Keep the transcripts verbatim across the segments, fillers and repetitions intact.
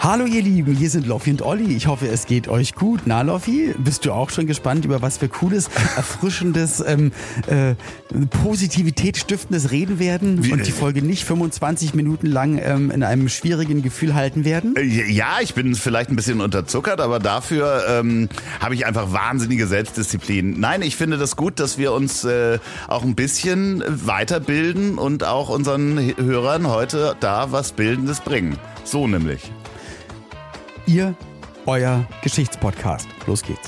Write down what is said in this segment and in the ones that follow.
Hallo ihr Lieben, hier sind Loffi und Olli. Ich hoffe, es geht euch gut. Na Loffi, bist du auch schon gespannt, über was wir cooles, erfrischendes, ähm, äh, Positivität stiftendes reden werden Wie, und die Folge nicht fünfundzwanzig Minuten lang ähm, in einem schwierigen Gefühl halten werden? Ja, ich bin vielleicht ein bisschen unterzuckert, aber dafür ähm, habe ich einfach wahnsinnige Selbstdisziplin. Nein, ich finde das gut, dass wir uns äh, auch ein bisschen weiterbilden und auch unseren Hörern heute da was Bildendes bringen. So nämlich. Ihr, euer Geschichtspodcast. Los geht's.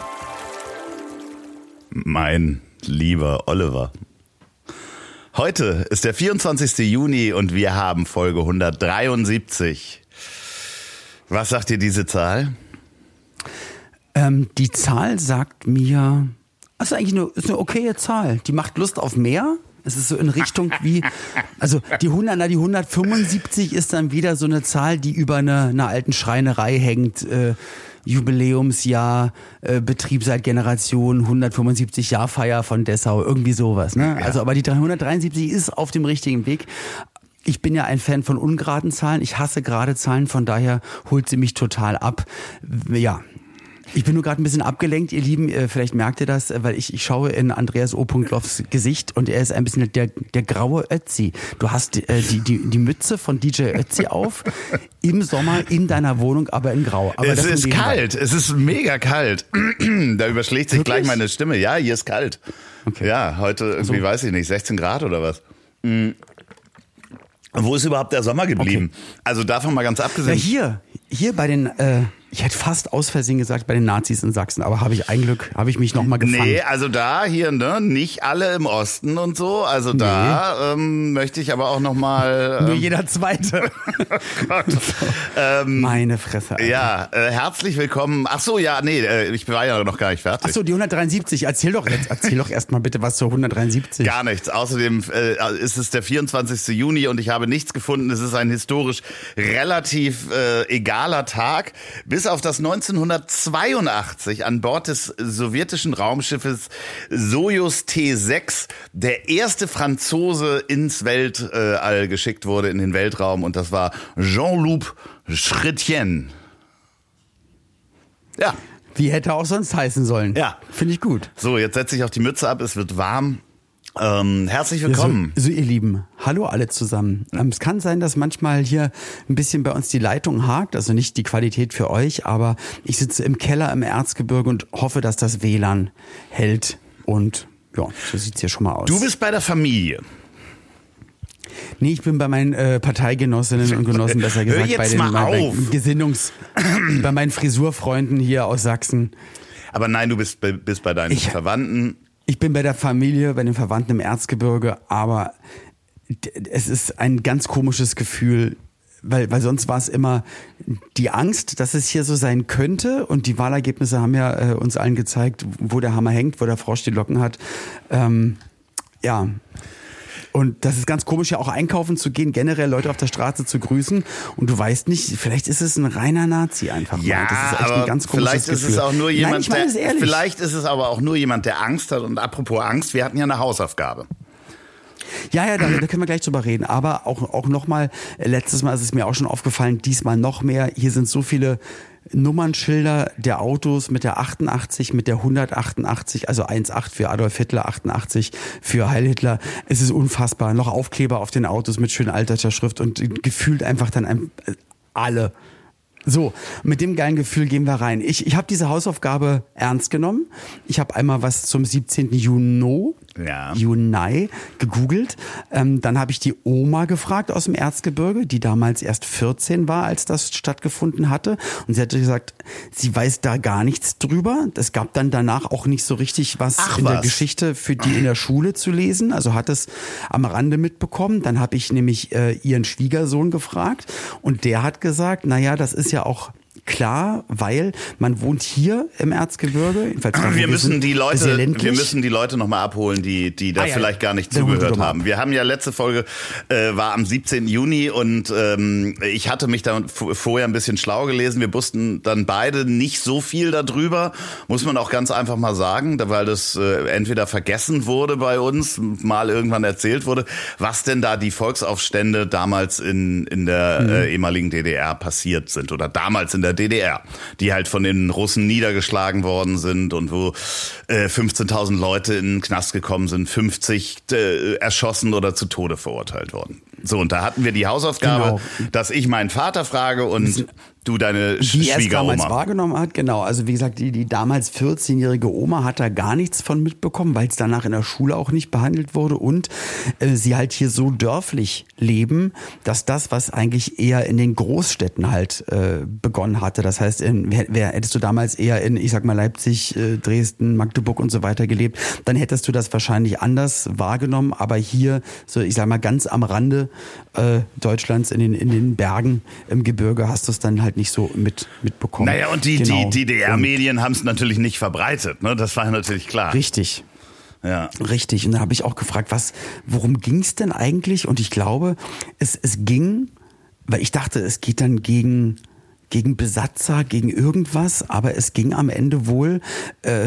Mein lieber Oliver. Heute ist der vierundzwanzigste Juni und wir haben Folge hundertdreiundsiebzig. Was sagt dir diese Zahl? Ähm, die Zahl sagt mir, das ist eigentlich eine, ist eine okaye Zahl. Die macht Lust auf mehr. Es ist so in Richtung wie, also die hundert, na die hundertfünfundsiebzig ist dann wieder so eine Zahl, die über eine, einer alten Schreinerei hängt. Äh, Jubiläumsjahr, äh, Betrieb seit Generation, hundertfünfundsiebzig Jahr Feier von Dessau, irgendwie sowas. Ne? Ja. Also, aber die hundertdreiundsiebzig ist auf dem richtigen Weg. Ich bin ja ein Fan von ungeraden Zahlen. Ich hasse gerade Zahlen, von daher holt sie mich total ab. Ja. Ich bin nur gerade ein bisschen abgelenkt, ihr Lieben, vielleicht merkt ihr das, weil ich, ich schaue in Andreas O. Loffs Gesicht und er ist ein bisschen der, der graue Ötzi. Du hast äh, die, die, die Mütze von D J Ötzi auf, im Sommer in deiner Wohnung, aber in grau. Aber es das ist kalt, es ist mega kalt. Da überschlägt sich Wirklich? gleich meine Stimme. Ja, hier ist kalt. Okay. Ja, heute irgendwie, So. weiß ich nicht, sechzehn Grad oder was. Mhm. Wo ist überhaupt der Sommer geblieben? Okay. Also davon mal ganz Ja, abgesehen. hier, hier bei den, äh, ich hätte fast aus Versehen gesagt, bei den Nazis in Sachsen, aber habe ich ein Glück, habe ich mich nochmal gefangen. Nee, also da hier, ne, nicht alle im Osten und so. Also da ähm, möchte ich aber auch nochmal. Ähm, Nur jeder Zweite. oh Gott. ähm, Meine Fresse. Alter. ja, äh, herzlich willkommen. Ach so, ja, nee, äh, ich war ja noch gar nicht fertig. Ach so, die hundertdreiundsiebzig. Erzähl doch jetzt, erzähl doch erstmal bitte was zur hundertdreiundsiebzig. Gar nichts. Außerdem äh, ist es der vierundzwanzigste Juni und ich habe nichts gefunden. Es ist ein historisch relativ äh, egaler Tag. Bis auf das neunzehnhundertzweiundachtzig an Bord des sowjetischen Raumschiffes Sojus T sechs der erste Franzose ins Weltall geschickt wurde, in den Weltraum. Und das war Jean-Luc Chrétien. Ja. Wie hätte auch sonst heißen sollen. Ja. Finde ich gut. So, jetzt setze ich auch die Mütze ab. Es wird warm. Ähm, herzlich willkommen. So, so ihr Lieben, hallo alle zusammen. Ähm, es kann sein, dass manchmal hier ein bisschen bei uns die Leitung hakt, also nicht die Qualität für euch, aber ich sitze im Keller im Erzgebirge und hoffe, dass das W L A N hält und ja, so sieht's hier schon mal aus. Du bist bei der Familie. Nee, ich bin bei meinen äh, Parteigenossinnen und Genossen, besser gesagt, Hör bei jetzt den mal bei, bei auf. Gesinnungs, bei meinen Frisurfreunden hier aus Sachsen. Aber nein, du bist bei, bist bei deinen Ich- Verwandten. Ich bin bei der Familie, bei den Verwandten im Erzgebirge, aber d- es ist ein ganz komisches Gefühl, weil, weil sonst war es immer die Angst, dass es hier so sein könnte und die Wahlergebnisse haben ja äh, uns allen gezeigt, wo der Hammer hängt, wo der Frosch die Locken hat. Ähm, ja. Und das ist ganz komisch, ja auch einkaufen zu gehen, generell Leute auf der Straße zu grüßen und du weißt nicht, vielleicht ist es ein reiner Nazi einfach mal. Ja, Das ist echt aber ein ganz komisches vielleicht ist Gefühl. es auch nur jemand, Nein, ich meine es der, ehrlich. vielleicht ist es aber auch nur jemand, der Angst hat. Und apropos Angst, wir hatten ja eine Hausaufgabe. Ja, ja, da, da können wir gleich drüber reden. Aber auch, auch nochmal, letztes Mal ist es mir auch schon aufgefallen, diesmal noch mehr. Hier sind so viele Nummernschilder der Autos mit der achtundachtzig, mit der hundertachtundachtzig, also eins acht für Adolf Hitler, achtundachtzig für Heil Hitler. Es ist unfassbar. Noch Aufkleber auf den Autos mit schön alterter Schrift und gefühlt einfach dann ein, alle. So, mit dem geilen Gefühl gehen wir rein. Ich, ich habe diese Hausaufgabe ernst genommen. Ich habe einmal was zum siebzehnten Juni, Ja. Juni gegoogelt. Ähm, dann habe ich die Oma gefragt aus dem Erzgebirge, die damals erst vierzehn war, als das stattgefunden hatte. Und sie hatte gesagt, sie weiß da gar nichts drüber. Es gab dann danach auch nicht so richtig was Ach, in der was. Geschichte für die in der Schule zu lesen. Also hat es am Rande mitbekommen. Dann habe ich nämlich äh, ihren Schwiegersohn gefragt und der hat gesagt, naja, das ist ja auch klar, weil man wohnt hier im Erzgebirge. Jedenfalls da, wir, müssen sind, die Leute, wir müssen die Leute nochmal abholen, die, die da ah, ja, vielleicht gar nicht zugehört haben. Wir haben ja letzte Folge, äh, war am siebzehnten Juni und ähm, ich hatte mich da vorher ein bisschen schlau gelesen. Wir wussten dann beide nicht so viel darüber, muss man auch ganz einfach mal sagen, weil das äh, entweder vergessen wurde bei uns, mal irgendwann erzählt wurde, was denn da die Volksaufstände damals in, in der mhm. äh, ehemaligen D D R passiert sind oder damals in der D D R, die halt von den Russen niedergeschlagen worden sind und wo äh, fünfzehntausend Leute in den Knast gekommen sind, fünfzig äh, erschossen oder zu Tode verurteilt worden. So, und da hatten wir die Hausaufgabe, genau. dass ich meinen Vater frage und du deine die Schwiegeroma. Die es damals wahrgenommen hat, genau. Also wie gesagt, die, die damals vierzehnjährige Oma hat da gar nichts von mitbekommen, weil es danach in der Schule auch nicht behandelt wurde und äh, sie halt hier so dörflich leben, dass das, was eigentlich eher in den Großstädten halt äh, begonnen hatte, das heißt, in, wer, wer, hättest du damals eher in, ich sag mal, Leipzig, äh, Dresden, Magdeburg und so weiter gelebt, dann hättest du das wahrscheinlich anders wahrgenommen, aber hier, so ich sag mal, ganz am Rande äh, Deutschlands, in den, in den Bergen, im Gebirge, hast du es dann halt nicht so mit, mitbekommen. Naja, und die, genau. die D D R-Medien haben es natürlich nicht verbreitet, ne? Das war natürlich klar. Richtig. Ja. Richtig. Und da habe ich auch gefragt, was, worum ging es denn eigentlich? Und ich glaube, es, es ging, weil ich dachte, es geht dann gegen, gegen Besatzer, gegen irgendwas, aber es ging am Ende wohl, äh,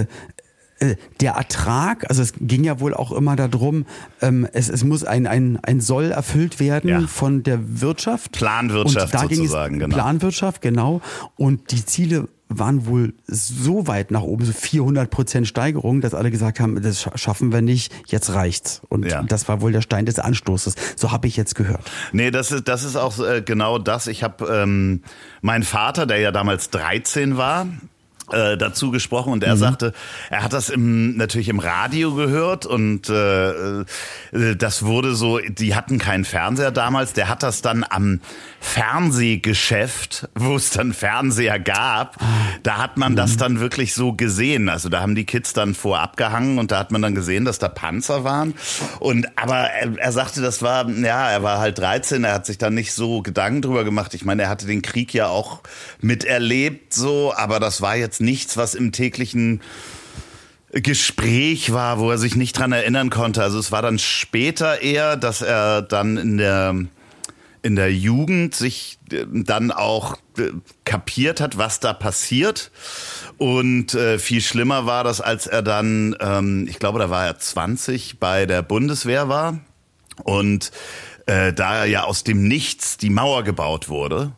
der Ertrag, also es ging ja wohl auch immer darum, ähm, es, es muss ein, ein, ein Soll erfüllt werden ja. von der Wirtschaft. Planwirtschaft und da sozusagen, ging es, genau. Planwirtschaft, genau. Und die Ziele waren wohl so weit nach oben, so vierhundert Prozent Steigerung, dass alle gesagt haben, das schaffen wir nicht, jetzt reicht's. Und ja. das war wohl der Stein des Anstoßes. So habe ich jetzt gehört. Nee, das ist, das ist auch äh, genau das. Ich habe ähm, meinen Vater, der ja damals dreizehn war, Äh, dazu gesprochen und er mhm. sagte, er hat das im, natürlich im Radio gehört und äh, das wurde so, die hatten keinen Fernseher damals, der hat das dann am Fernsehgeschäft, wo es dann Fernseher gab, da hat man mhm. das dann wirklich so gesehen, also da haben die Kids dann vorab gehangen und da hat man dann gesehen, dass da Panzer waren und aber er, er sagte, das war, ja, er war halt dreizehn, er hat sich dann nicht so Gedanken drüber gemacht, ich meine, er hatte den Krieg ja auch miterlebt so, aber das war jetzt nichts, was im täglichen Gespräch war, wo er sich nicht dran erinnern konnte. Also es war dann später eher, dass er dann in der in der Jugend sich dann auch kapiert hat, was da passiert. Und äh, viel schlimmer war das, als er dann, ähm, ich glaube, da war er zwanzig, bei der Bundeswehr war und äh, da ja aus dem Nichts die Mauer gebaut wurde.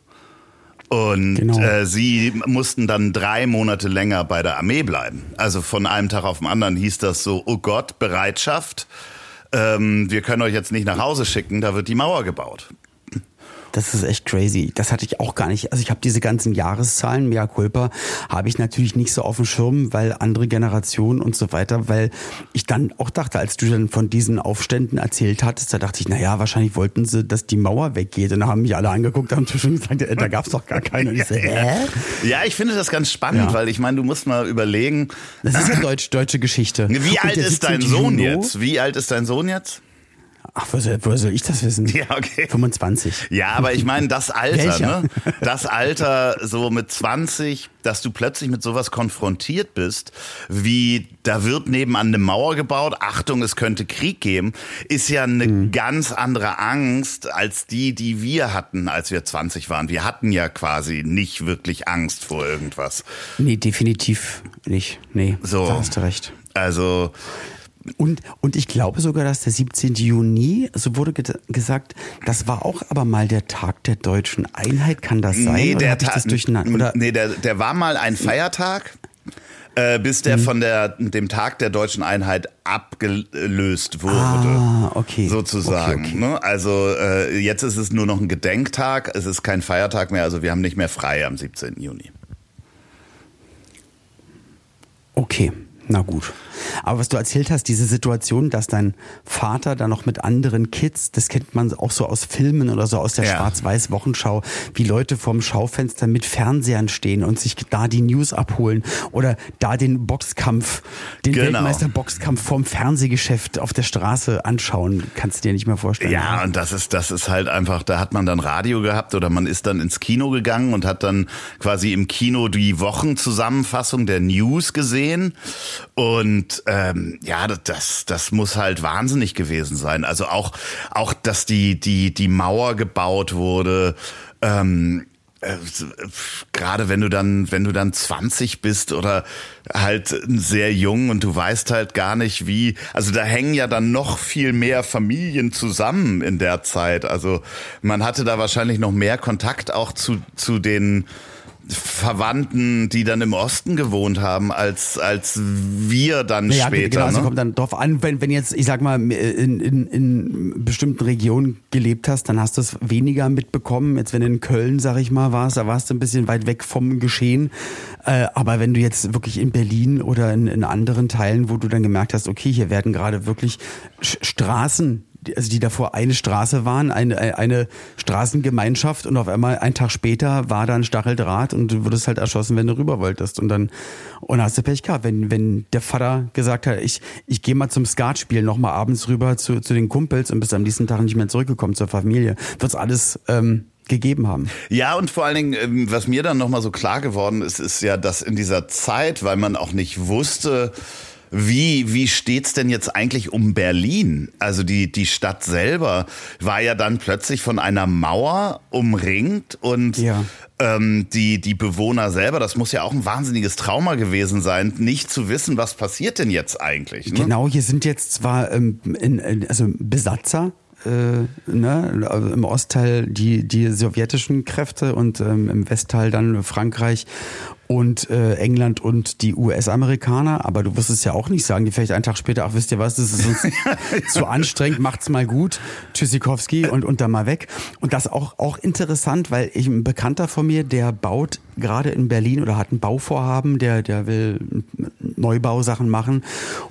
Und genau. äh, sie mussten dann drei Monate länger bei der Armee bleiben. Also von einem Tag auf den anderen hieß das so, oh Gott, Bereitschaft, ähm, wir können euch jetzt nicht nach Hause schicken, da wird die Mauer gebaut. Das ist echt crazy. Das hatte ich auch gar nicht. Also ich habe diese ganzen Jahreszahlen, mea culpa, habe ich natürlich nicht so auf dem Schirm, weil andere Generationen und so weiter, weil ich dann auch dachte, als du dann von diesen Aufständen erzählt hattest, da dachte ich, naja, wahrscheinlich wollten sie, dass die Mauer weggeht. Und da haben mich alle angeguckt, haben schon gesagt, da gab es doch gar keine. Und ich so, hä? Ja, ich finde das ganz spannend, ja. weil ich meine, du musst mal überlegen. Das ist ja deutsch, deutsche Geschichte. Wie alt ist dein Sohn jetzt? Wie alt ist dein Sohn jetzt? Ach, woher soll, woher soll ich das wissen? Ja, okay. fünfundzwanzig. Ja, aber ich meine, das Alter, ne? Das Alter so mit zwanzig, dass du plötzlich mit sowas konfrontiert bist, wie da wird nebenan eine Mauer gebaut, Achtung, es könnte Krieg geben, ist ja eine mhm. ganz andere Angst als die, die wir hatten, als wir zwanzig waren. Wir hatten ja quasi nicht wirklich Angst vor irgendwas. Nee, definitiv nicht. Nee, so. Da hast du recht. Also... Und, und ich glaube sogar, dass der siebzehnten Juni, so wurde ge- gesagt, das war auch aber mal der Tag der deutschen Einheit, kann das sein? Nee, oder der hab ich das durcheinander? Oder? Nee, der, der war mal ein Feiertag, äh, bis der mhm. von der, dem Tag der deutschen Einheit abgelöst wurde. Ah, okay. Sozusagen. Okay, okay. Ne? Also äh, jetzt ist es nur noch ein Gedenktag, es ist kein Feiertag mehr, also wir haben nicht mehr frei am siebzehnten Juni. Okay. Na gut. Aber was du erzählt hast, diese Situation, dass dein Vater da noch mit anderen Kids, das kennt man auch so aus Filmen oder so aus der ja. Schwarz-Weiß-Wochenschau, wie Leute vorm Schaufenster mit Fernsehern stehen und sich da die News abholen oder da den Boxkampf, den genau. Weltmeister-Boxkampf vorm Fernsehgeschäft auf der Straße anschauen. Kannst du dir nicht mehr vorstellen. Ja, oder? Und das ist, das ist halt einfach, da hat man dann Radio gehabt oder man ist dann ins Kino gegangen und hat dann quasi im Kino die Wochenzusammenfassung der News gesehen. Und ähm, ja, das, das muss halt wahnsinnig gewesen sein. Also auch, auch, dass die, die, die Mauer gebaut wurde. Ähm, Äh, gerade wenn du dann, wenn du dann zwanzig bist oder halt sehr jung und du weißt halt gar nicht wie, also da hängen ja dann noch viel mehr Familien zusammen in der Zeit. Also man hatte da wahrscheinlich noch mehr Kontakt auch zu, zu den Verwandten, die dann im Osten gewohnt haben, als als wir dann naja, später. Genau, also ne? kommt dann drauf an, wenn wenn jetzt, ich sag mal, in, in, in bestimmten Regionen gelebt hast, dann hast du es weniger mitbekommen. Jetzt wenn du in Köln, sag ich mal, warst, da warst du ein bisschen weit weg vom Geschehen. Äh, aber wenn du jetzt wirklich in Berlin oder in, in anderen Teilen, wo du dann gemerkt hast, okay, hier werden gerade wirklich Straßen, also die davor eine Straße waren, eine, eine Straßengemeinschaft und auf einmal einen Tag später war da ein Stacheldraht und du wurdest halt erschossen, wenn du rüber wolltest. Und dann und dann hast du Pech gehabt, wenn, wenn der Vater gesagt hat, ich, ich gehe mal zum Skatspielen nochmal abends rüber zu, zu den Kumpels und bist am nächsten Tag nicht mehr zurückgekommen zur Familie. Wird's alles ähm, gegeben haben. Ja, und vor allen Dingen, was mir dann nochmal so klar geworden ist, ist ja, dass in dieser Zeit, weil man auch nicht wusste, Wie, wie steht's denn jetzt eigentlich um Berlin? Also die, die Stadt selber war ja dann plötzlich von einer Mauer umringt und ja. ähm, die, die Bewohner selber, das muss ja auch ein wahnsinniges Trauma gewesen sein, nicht zu wissen, was passiert denn jetzt eigentlich. Ne? Genau, hier sind jetzt zwar ähm, in, in, also Besatzer, Äh, ne, also im Ostteil die die sowjetischen Kräfte und ähm, im Westteil dann Frankreich und äh, England und die U S-Amerikaner, aber du wirst es ja auch nicht sagen, die vielleicht einen Tag später, ach wisst ihr was, das ist uns zu anstrengend, macht's mal gut, Tschüssikowski und, und dann mal weg. Und das auch auch interessant, weil ich, ein Bekannter von mir, der baut gerade in Berlin oder hat ein Bauvorhaben, der der will Neubausachen machen.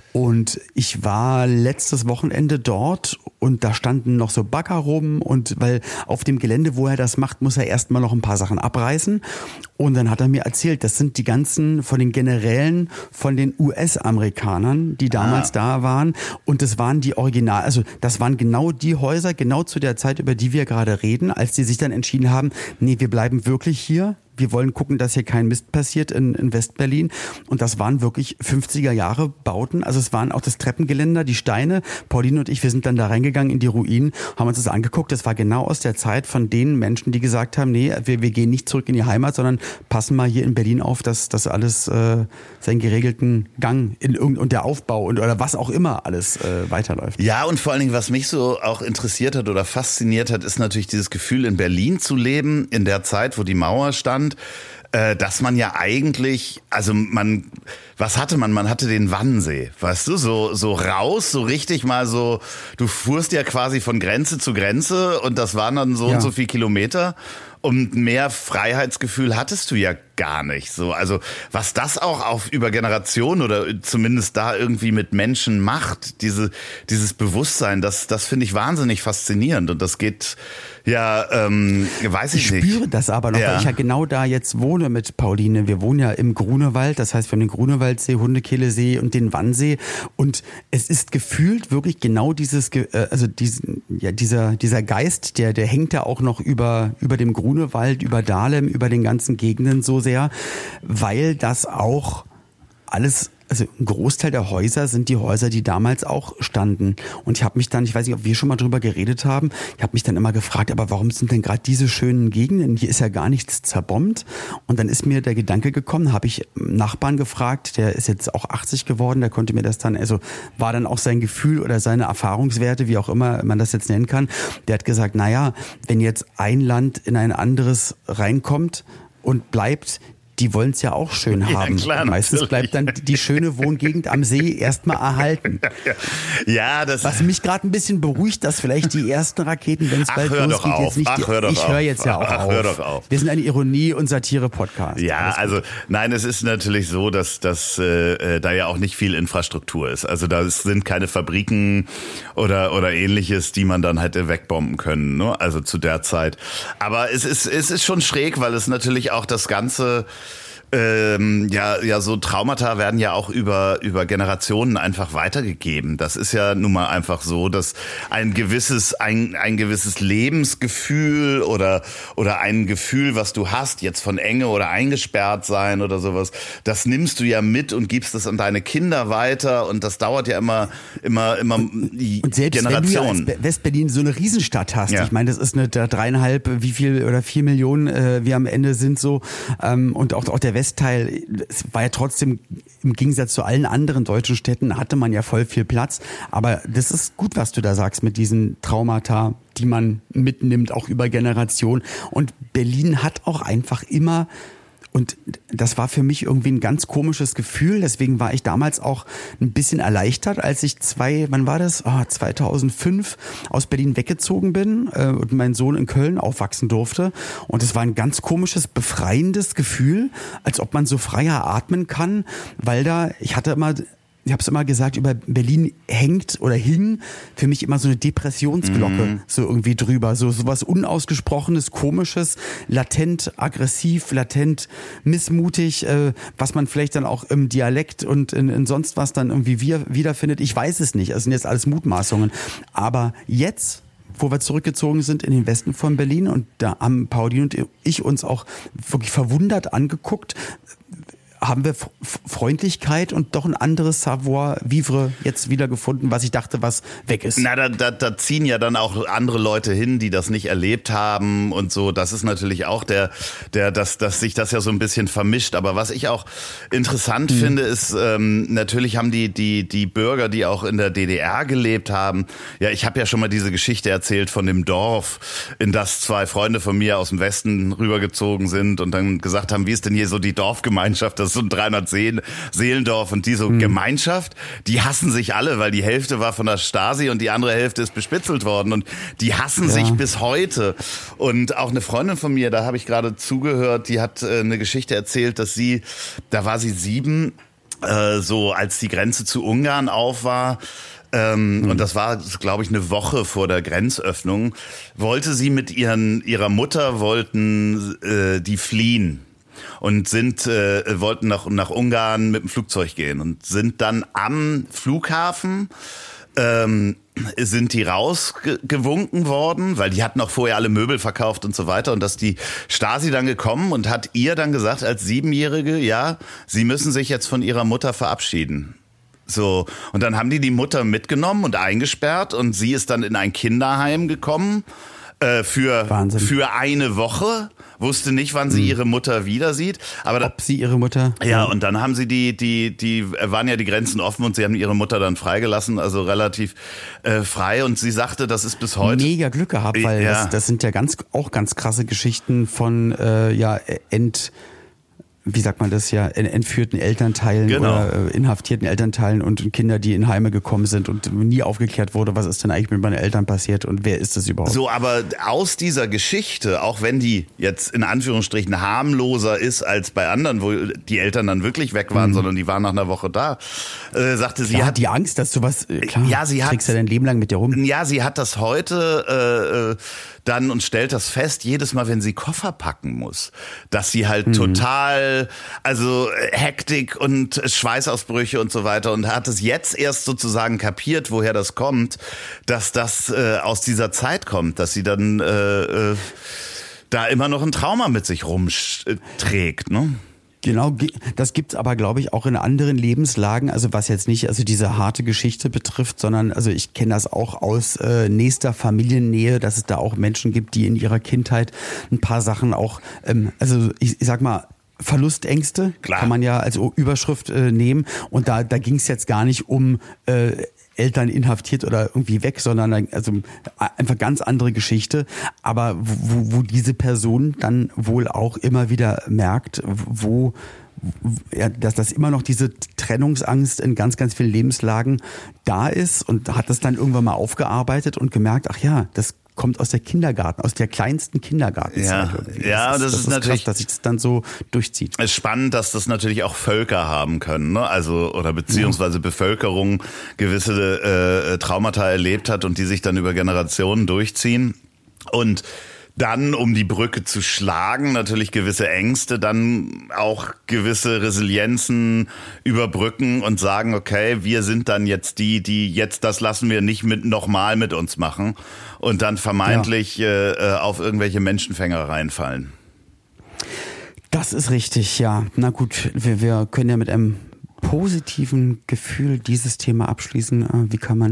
Und ich war letztes Wochenende dort und da standen noch so Bagger rum und weil auf dem Gelände, wo er das macht, muss er erstmal noch ein paar Sachen abreißen. Und dann hat er mir erzählt, das sind die ganzen von den Generälen von den U S-Amerikanern, die damals ah. da waren. Und das waren die Original, also das waren genau die Häuser, genau zu der Zeit, über die wir gerade reden, als die sich dann entschieden haben, nee, wir bleiben wirklich hier. Wir wollen gucken, dass hier kein Mist passiert in, in Westberlin. Und das waren wirklich fünfziger Jahre Bauten. Also es waren auch das Treppengeländer, die Steine. Pauline und ich, wir sind dann da reingegangen in die Ruinen, haben uns das angeguckt. Das war genau aus der Zeit von den Menschen, die gesagt haben, nee, wir, wir gehen nicht zurück in die Heimat, sondern passen mal hier in Berlin auf, dass das alles äh, seinen geregelten Gang in irgend und der Aufbau und oder was auch immer alles äh, weiterläuft. Ja, und vor allen Dingen, was mich so auch interessiert hat oder fasziniert hat, ist natürlich dieses Gefühl, in Berlin zu leben, in der Zeit, wo die Mauer stand. Dass man ja eigentlich, also man, was hatte man? Man hatte den Wannsee, weißt du, so so raus, so richtig mal so, du fuhrst ja quasi von Grenze zu Grenze und das waren dann so ja. und so viel Kilometer und mehr Freiheitsgefühl hattest du ja gar nicht. So, also was das auch auf über Generationen oder zumindest da irgendwie mit Menschen macht, diese dieses Bewusstsein, das das finde ich wahnsinnig faszinierend und das geht ja, ähm, weiß ich, ich nicht. Ich spüre das aber noch, ja. weil ich ja genau da jetzt wohne mit Pauline. Wir wohnen ja im Grunewald, das heißt wir haben den Grunewaldsee, Hundekehlesee und den Wannsee und es ist gefühlt wirklich genau dieses, also diesen, ja, dieser dieser Geist, der der hängt ja auch noch über über dem Grunewald, über Dahlem, über den ganzen Gegenden so sehr, weil das auch alles, also ein Großteil der Häuser sind die Häuser, die damals auch standen. Und ich habe mich dann, ich weiß nicht, ob wir schon mal drüber geredet haben, ich habe mich dann immer gefragt, aber warum sind denn gerade diese schönen Gegenden? Hier ist ja gar nichts zerbombt. Und dann ist mir der Gedanke gekommen, habe ich einen Nachbarn gefragt, der ist jetzt auch achtzig geworden, der konnte mir das dann, also war dann auch sein Gefühl oder seine Erfahrungswerte, wie auch immer man das jetzt nennen kann, der hat gesagt, naja, wenn jetzt ein Land in ein anderes reinkommt und bleibt, die wollen es ja auch schön haben. Ja, klar, meistens natürlich. Bleibt dann die schöne Wohngegend am See erstmal erhalten. Ja, das Was mich gerade ein bisschen beruhigt, dass vielleicht die ersten Raketen, wenn es bald losgeht, jetzt nicht. Ach, hör doch ich höre jetzt ja auch Ach, auf. Hör doch auf. Wir sind ein Ironie- und Satire-Podcast. Ja, also nein, es ist natürlich so, dass, dass äh, da ja auch nicht viel Infrastruktur ist. Also da sind keine Fabriken oder oder ähnliches, die man dann hätte wegbomben können, ne? Also zu der Zeit. Aber es ist es ist schon schräg, weil es natürlich auch das Ganze Ähm, ja, ja, so Traumata werden ja auch über über Generationen einfach weitergegeben. Das ist ja nun mal einfach so, dass ein gewisses ein ein gewisses Lebensgefühl oder oder ein Gefühl, was du hast, jetzt von Enge oder eingesperrt sein oder sowas, das nimmst du ja mit und gibst es an deine Kinder weiter und das dauert ja immer immer immer die und selbst Generationen. Wenn du ja als Westberlin so eine Riesenstadt hast, ja. Ich meine, das ist eine dreieinhalb, wie viel oder vier Millionen äh, wir am Ende sind so ähm, und auch auch der Westteil, es war ja trotzdem im Gegensatz zu allen anderen deutschen Städten, hatte man ja voll viel Platz. Aber das ist gut, was du da sagst mit diesen Traumata, die man mitnimmt, auch über Generationen. Und Berlin hat auch einfach immer, und das war für mich irgendwie ein ganz komisches Gefühl. Deswegen war ich damals auch ein bisschen erleichtert, als ich zwei, wann war das? Oh, zweitausendfünf aus Berlin weggezogen bin äh, und mein Sohn in Köln aufwachsen durfte. Und es war ein ganz komisches, befreiendes Gefühl, als ob man so freier atmen kann, weil da, ich hatte immer... Ich habe es immer gesagt, über Berlin hängt oder hing für mich immer so eine Depressionsglocke mhm. so irgendwie drüber. So sowas Unausgesprochenes, Komisches, latent aggressiv, latent missmutig, äh, was man vielleicht dann auch im Dialekt und in, in sonst was dann irgendwie wieder, wiederfindet. Ich weiß es nicht. Es sind jetzt alles Mutmaßungen. Aber jetzt, wo wir zurückgezogen sind in den Westen von Berlin und da haben Pauline und ich uns auch wirklich verwundert angeguckt, haben wir Freundlichkeit und doch ein anderes Savoir-vivre jetzt wieder gefunden, was ich dachte, was weg ist. Na, da, da, da ziehen ja dann auch andere Leute hin, die das nicht erlebt haben und so. Das ist natürlich auch der, der, dass, dass sich das ja so ein bisschen vermischt. Aber was ich auch interessant mhm. finde, ist ähm, natürlich haben die, die, die Bürger, die auch in der D D R gelebt haben. Ja, ich habe ja schon mal diese Geschichte erzählt von dem Dorf, in das zwei Freunde von mir aus dem Westen rübergezogen sind und dann gesagt haben, wie ist denn hier so die Dorfgemeinschaft? Das ist so ein dreihundert-Seelendorf und die so mhm. Gemeinschaft, die hassen sich alle, weil die Hälfte war von der Stasi und die andere Hälfte ist bespitzelt worden und die hassen ja. sich bis heute. Und auch eine Freundin von mir, da habe ich gerade zugehört, die hat äh, eine Geschichte erzählt, dass sie, da war sie sieben, äh, so als die Grenze zu Ungarn auf war, Ähm, mhm. und das war, glaube ich, eine Woche vor der Grenzöffnung, wollte sie mit ihren ihrer Mutter, wollten äh, die fliehen. Und sind äh, wollten nach nach Ungarn mit dem Flugzeug gehen und sind dann am Flughafen ähm, sind die rausgewunken worden, weil die hatten auch vorher alle Möbel verkauft und so weiter und dass die Stasi dann gekommen und hat ihr dann gesagt als Siebenjährige, ja, sie müssen sich jetzt von ihrer Mutter verabschieden. So, und dann haben die die Mutter mitgenommen und eingesperrt und sie ist dann in ein Kinderheim gekommen äh, für Wahnsinn. für eine Woche. Wusste nicht, wann sie ihre Mutter wieder sieht, aber ob sie ihre Mutter ja und dann haben sie die die die waren ja die Grenzen offen und sie haben ihre Mutter dann freigelassen, also relativ äh, frei und sie sagte, das ist bis heute mega Glück gehabt, weil ja. das, das sind ja ganz auch ganz krasse Geschichten von äh, ja ent wie sagt man das ja, entführten Elternteilen genau. oder inhaftierten Elternteilen und Kinder, die in Heime gekommen sind und nie aufgeklärt wurde, was ist denn eigentlich mit meinen Eltern passiert und wer ist das überhaupt? So, aber aus dieser Geschichte, auch wenn die jetzt in Anführungsstrichen harmloser ist als bei anderen, wo die Eltern dann wirklich weg waren, mhm. sondern die waren nach einer Woche da, äh, sagte sie, ja, hat die Angst, dass du was, klar, ja, sie hat, trägst ja dein Leben lang mit dir rum. Ja, sie hat das heute äh, dann und stellt das fest, jedes Mal, wenn sie Koffer packen muss, dass sie halt mhm. total, also Hektik und Schweißausbrüche und so weiter und hat es jetzt erst sozusagen kapiert, woher das kommt, dass das äh, aus dieser Zeit kommt, dass sie dann äh, äh, da immer noch ein Trauma mit sich rumträgt, ne? Genau, das gibt's aber, glaube ich, auch in anderen Lebenslagen, also was jetzt nicht also diese harte Geschichte betrifft, sondern also ich kenne das auch aus äh, nächster Familiennähe, dass es da auch Menschen gibt, die in ihrer Kindheit ein paar Sachen auch, ähm, also ich, ich sag mal, Verlustängste Klar. kann man ja als Überschrift äh, nehmen und da da ging's jetzt gar nicht um äh, Eltern inhaftiert oder irgendwie weg, sondern also einfach ganz andere Geschichte. Aber wo, wo diese Person dann wohl auch immer wieder merkt, wo ja, dass das immer noch diese Trennungsangst in ganz, ganz vielen Lebenslagen da ist und hat das dann irgendwann mal aufgearbeitet und gemerkt, ach ja, das kommt aus der Kindergarten, aus der kleinsten Kindergartenzeit. Ja, ja, das, das, ist, das ist natürlich, krass, dass sich das dann so durchzieht. Es ist spannend, dass das natürlich auch Völker haben können, ne? Also oder beziehungsweise ja. Bevölkerung gewisse äh, Traumata erlebt hat und die sich dann über Generationen durchziehen und dann, um die Brücke zu schlagen, natürlich gewisse Ängste, dann auch gewisse Resilienzen überbrücken und sagen, okay, wir sind dann jetzt die, die jetzt das lassen wir nicht mit nochmal mit uns machen und dann vermeintlich ja. äh, auf irgendwelche Menschenfänger reinfallen. Das ist richtig, ja. Na gut, wir, wir können ja mit einem positiven Gefühl dieses Thema abschließen. Wie kann man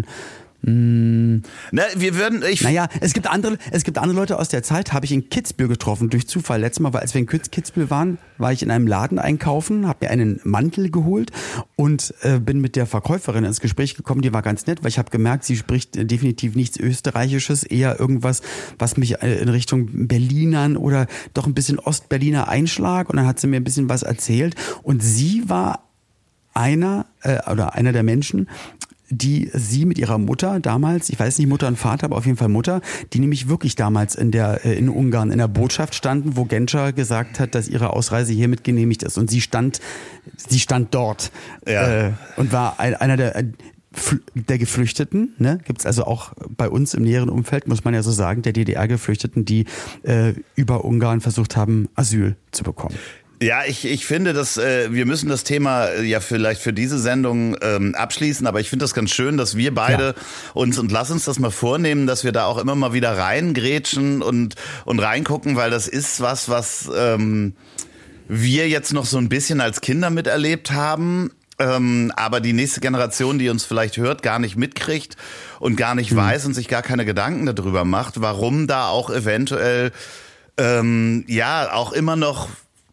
Na, wir würden, ich naja, es gibt andere, es gibt andere Leute aus der Zeit, habe ich in Kitzbühel getroffen, durch Zufall. Letztes Mal, als wir in Kitzbühel waren, war ich in einem Laden einkaufen, habe mir einen Mantel geholt und äh, bin mit der Verkäuferin ins Gespräch gekommen. Die war ganz nett, weil ich habe gemerkt, sie spricht definitiv nichts Österreichisches, eher irgendwas, was mich in Richtung Berlinern oder doch ein bisschen Ostberliner einschlag. Und dann hat sie mir ein bisschen was erzählt. Und sie war einer äh, oder einer der Menschen, die sie mit ihrer Mutter damals, ich weiß nicht Mutter und Vater, aber auf jeden Fall Mutter, die nämlich wirklich damals in der in Ungarn in der Botschaft standen, wo Genscher gesagt hat, dass ihre Ausreise hiermit genehmigt ist. Und sie stand, sie stand dort ja. äh, und war ein, einer der der Geflüchteten, ne, gibt's also auch bei uns im näheren Umfeld, muss man ja so sagen, der D D R-Geflüchteten, die äh, über Ungarn versucht haben, Asyl zu bekommen. Ja, ich, ich finde, dass äh, wir müssen das Thema äh, ja vielleicht für diese Sendung ähm, abschließen, aber ich finde das ganz schön, dass wir beide ja. uns, und lass uns das mal vornehmen, dass wir da auch immer mal wieder reingrätschen und und reingucken, weil das ist was, was ähm, wir jetzt noch so ein bisschen als Kinder miterlebt haben, ähm, aber die nächste Generation, die uns vielleicht hört, gar nicht mitkriegt und gar nicht mhm. weiß und sich gar keine Gedanken darüber macht, warum da auch eventuell ähm, ja auch immer noch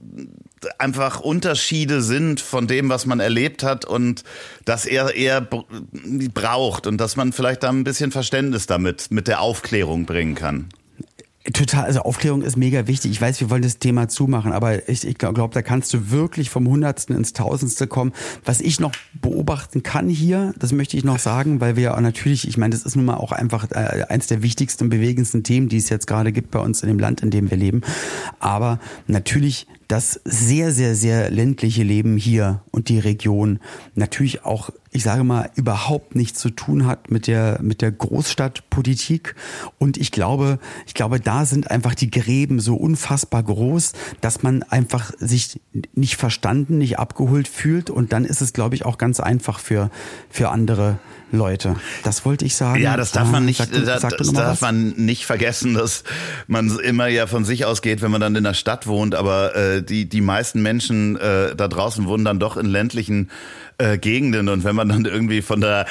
einfach Unterschiede sind von dem, was man erlebt hat und dass er eher braucht und dass man vielleicht da ein bisschen Verständnis damit mit der Aufklärung bringen kann. Total, also Aufklärung ist mega wichtig. Ich weiß, wir wollen das Thema zumachen, aber ich, ich glaube, da kannst du wirklich vom Hundertsten ins Tausendste kommen. Was ich noch beobachten kann hier, das möchte ich noch sagen, weil wir ja natürlich, ich meine, das ist nun mal auch einfach äh, eins der wichtigsten und bewegendsten Themen, die es jetzt gerade gibt bei uns in dem Land, in dem wir leben. Aber natürlich das sehr, sehr, sehr ländliche Leben hier und die Region natürlich auch, ich sage mal, überhaupt nichts zu tun hat mit der mit der Großstadtpolitik. Und ich glaube, ich glaube, da sind einfach die Gräben so unfassbar groß, dass man einfach sich nicht verstanden, nicht abgeholt fühlt. Und dann ist es, glaube ich, auch ganz einfach für für andere Leute. Das wollte ich sagen. Ja, das darf man nicht, sag, da, sag das darf was? man nicht vergessen, dass man immer ja von sich ausgeht, wenn man dann in der Stadt wohnt. Aber äh, die die meisten Menschen äh, da draußen wohnen dann doch in ländlichen äh, Gegenden. Und wenn man dann irgendwie von der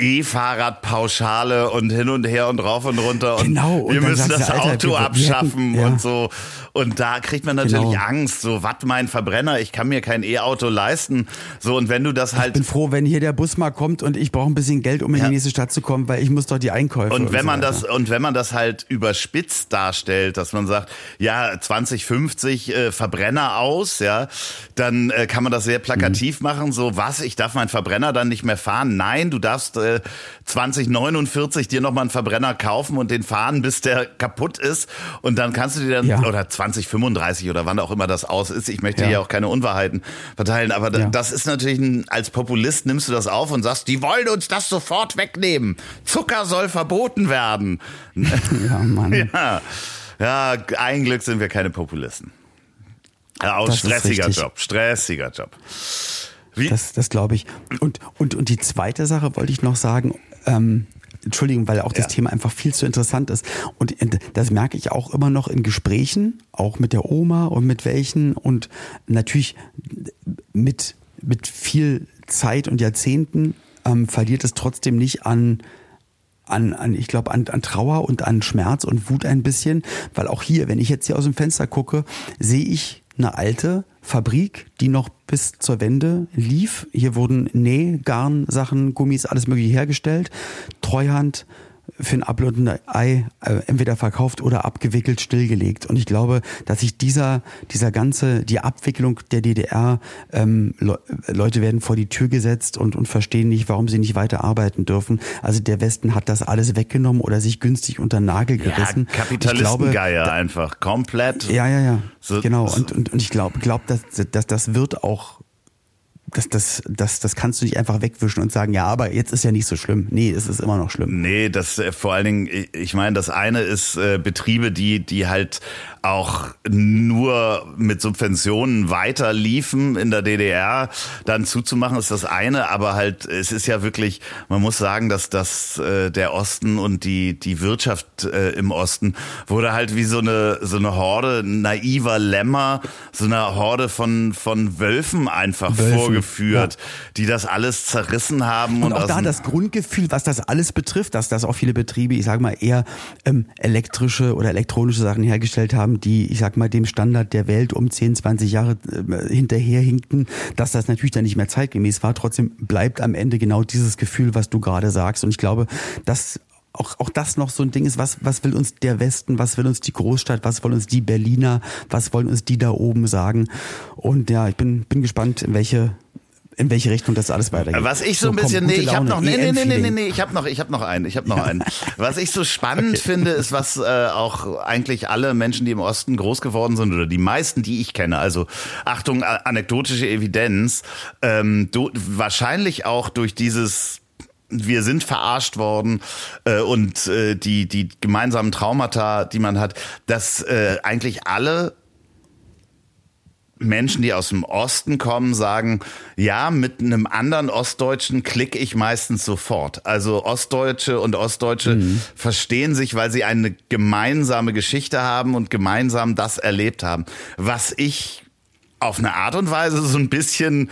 E-Fahrradpauschale und hin und her und rauf und runter und genau, und wir müssen das Alter, Auto wir, abschaffen wir hätten, ja. und so. Und da kriegt man natürlich genau. Angst. So, was, mein Verbrenner, ich kann mir kein E-Auto leisten. So, und wenn du das halt... Ich bin froh, wenn hier der Bus mal kommt und ich brauche ein bisschen Geld, um in ja. die nächste Stadt zu kommen, weil ich muss doch die Einkäufe... Und wenn und man so das und wenn man das halt überspitzt darstellt, dass man sagt, ja, zwanzig fünfzig äh, Verbrenner aus, ja, dann äh, kann man das sehr plakativ mhm. machen. So, was, ich darf meinen Verbrenner dann nicht mehr fahren? Nein, du darfst äh, zwanzig neunundvierzig dir nochmal einen Verbrenner kaufen und den fahren, bis der kaputt ist. Und dann kannst du dir dann, ja. oder zwanzig fünfunddreißig oder wann auch immer das aus ist. Ich möchte ja. hier auch keine Unwahrheiten verteilen, aber ja. das ist natürlich, ein, als Populist nimmst du das auf und sagst, die wollen uns das sofort wegnehmen. Zucker soll verboten werden. Ja, Mann. Ja, ja, ein Glück sind wir keine Populisten. Ja, auch stressiger Job, stressiger Job. Wie? Das, das glaube ich. Und, und, und die zweite Sache wollte ich noch sagen, ähm, Entschuldigung, weil auch das ja. Thema einfach viel zu interessant ist. Und das merke ich auch immer noch in Gesprächen, auch mit der Oma und mit welchen und natürlich mit, mit viel Zeit und Jahrzehnten ähm, verliert es trotzdem nicht an An, an, ich glaube, an, an Trauer und an Schmerz und Wut ein bisschen, weil auch hier, wenn ich jetzt hier aus dem Fenster gucke, sehe ich eine alte Fabrik, die noch bis zur Wende lief. Hier wurden Näh, Garn, Sachen, Gummis, alles mögliche hergestellt. Treuhand für ein Apfel und ein Ei äh, entweder verkauft oder abgewickelt, stillgelegt. Und ich glaube, dass sich dieser, dieser ganze, die Abwicklung der D D R, ähm, Le- Leute werden vor die Tür gesetzt und, und verstehen nicht, warum sie nicht weiter arbeiten dürfen. Also der Westen hat das alles weggenommen oder sich günstig unter den Nagel gerissen. Ja, Kapitalistengeier einfach, komplett. Ja, ja, ja, so, genau. So. Und, und, und ich glaube, glaub, dass, dass das wird auch Das, das, das, das kannst du nicht einfach wegwischen und sagen, ja, aber jetzt ist ja nicht so schlimm. Nee, es ist immer noch schlimm. Nee, das äh, vor allen Dingen, ich meine, das eine ist äh, Betriebe, die, die halt auch nur mit Subventionen weiter liefen in der D D R, dann zuzumachen, ist das eine, aber halt, es ist ja wirklich, man muss sagen, dass das äh, der Osten und die, die Wirtschaft äh, im Osten wurde halt wie so eine, so eine Horde naiver Lämmer, so eine Horde von, von Wölfen einfach Wölfen. vorgeführt, Ja. die das alles zerrissen haben. Und, Und, auch aus da dem- das Grundgefühl, was das alles betrifft, dass, dass auch viele Betriebe, ich sag mal, eher ähm, elektrische oder elektronische Sachen hergestellt haben, die, ich sag mal, dem Standard der Welt um zehn, zwanzig Jahre äh, hinterherhinkten, dass das natürlich dann nicht mehr zeitgemäß war. Trotzdem bleibt am Ende genau dieses Gefühl, was du gerade sagst. Und ich glaube, dass auch, auch das noch so ein Ding ist, was, was will uns der Westen, was will uns die Großstadt, was wollen uns die Berliner, was wollen uns die da oben sagen. Und ja, ich bin, bin gespannt, in welche in welche Richtung das alles weitergeht. Was ich so ein komm, bisschen, nee, gute ich habe Laune, noch, nee, nee, nee, nee, nee, E M-Feeling. nee, ich habe noch, ich habe noch einen, ich habe noch einen. Was ich so spannend Okay. finde, ist, was äh, auch eigentlich alle Menschen, die im Osten groß geworden sind oder die meisten, die ich kenne, also Achtung, a- anekdotische Evidenz, ähm, du, wahrscheinlich auch durch dieses wir sind verarscht worden äh, und äh, die die gemeinsamen Traumata, die man hat, dass äh, eigentlich alle Menschen, die aus dem Osten kommen, sagen, ja, mit einem anderen Ostdeutschen klicke ich meistens sofort. Also Ostdeutsche und Ostdeutsche mhm. verstehen sich, weil sie eine gemeinsame Geschichte haben und gemeinsam das erlebt haben. Was ich auf eine Art und Weise so ein bisschen,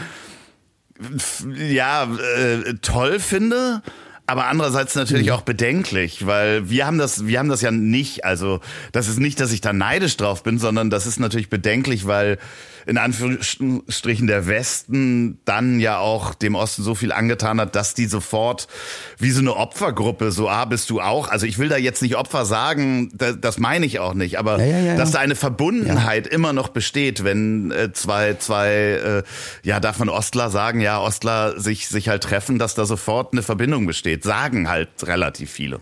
ja, äh, toll finde, aber andererseits natürlich auch bedenklich, weil wir haben das, wir haben das ja nicht, also das ist nicht, dass ich da neidisch drauf bin, sondern das ist natürlich bedenklich, weil in Anführungsstrichen der Westen dann ja auch dem Osten so viel angetan hat, dass die sofort wie so eine Opfergruppe, so, ah, bist du auch, also ich will da jetzt nicht Opfer sagen, das, das meine ich auch nicht, aber ja, ja, ja, dass ja. da eine Verbundenheit ja. immer noch besteht, wenn äh, zwei, zwei, äh, ja, davon Ostler sagen, ja, Ostler sich, sich halt treffen, dass da sofort eine Verbindung besteht, sagen halt relativ viele.